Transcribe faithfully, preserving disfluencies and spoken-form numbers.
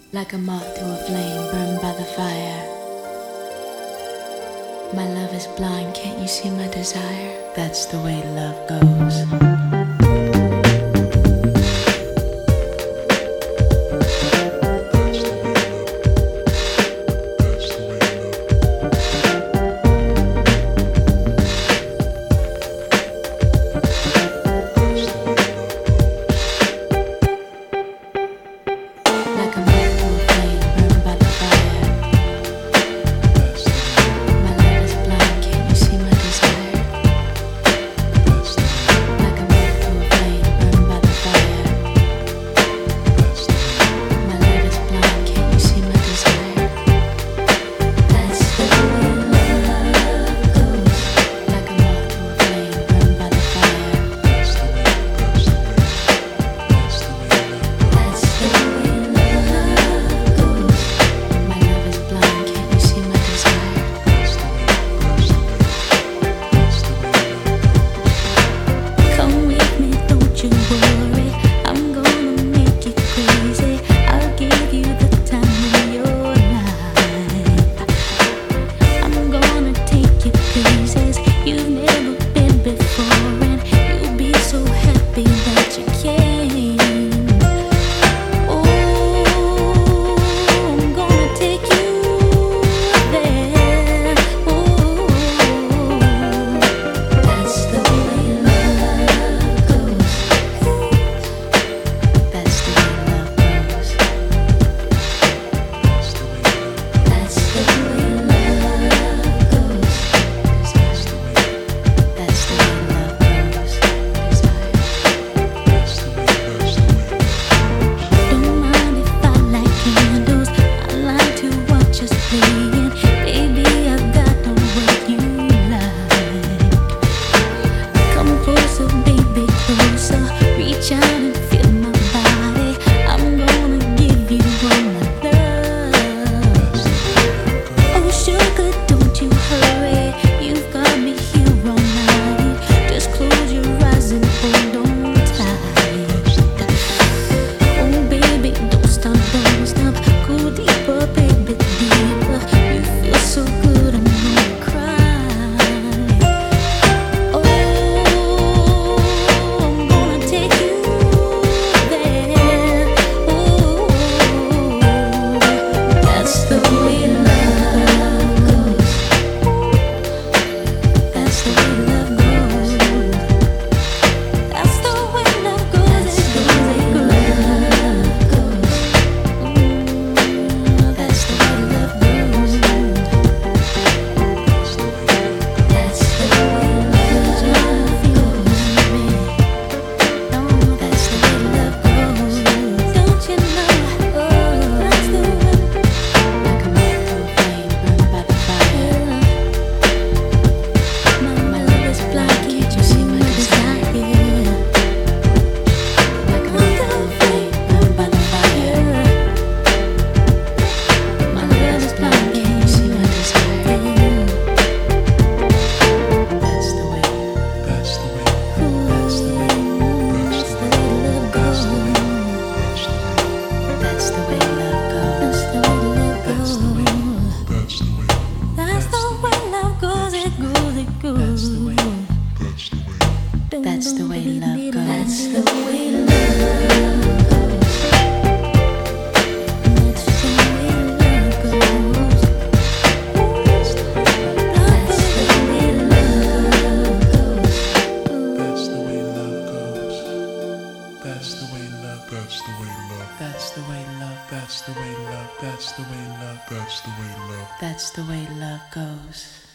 Like a moth to a flame burned by the fire. My love is blind, can't you see my desire? That's the way love goes. That's the way love goes. That's the way love goes. That's the way love goes. That's the way love goes. That's the way love goes. That's the way love. That's the way love. That's the way love. That's the way love. That's the way love. That's the way love. That's the way love goes.